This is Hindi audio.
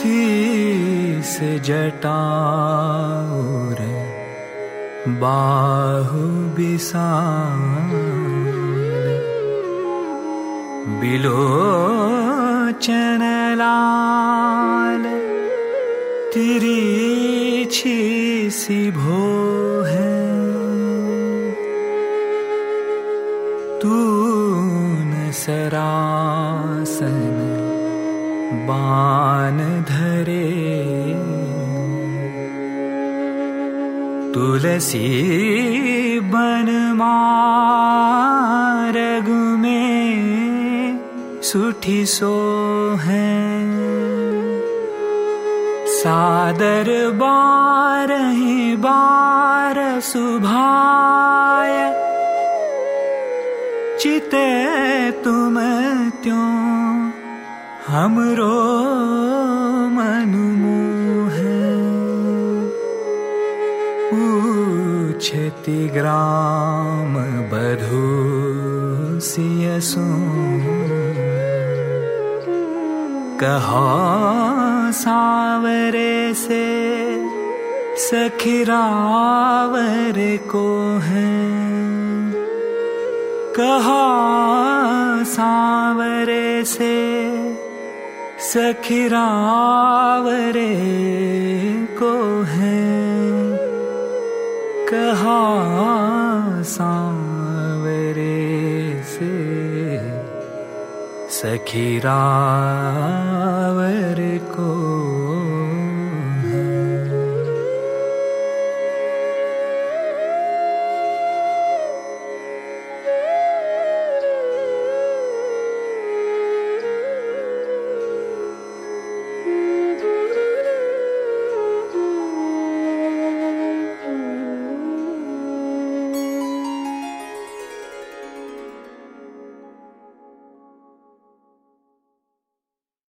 शीस जटाऊर बाहु बिसाल बिलोचन लाल तिरछी सी भोह तून सरासन बान धरे तुलसी बन मार्ग में सुठी सोहें सादर बारहि बार सुभाय चिते तुम त्यों हमरो मनु मोह पूछति ग्राम बधू सियसु कहो सावरे से सखिरावर को है कहा सावरे से सखिरावरे को है कहा सांवरे से सखिरावर को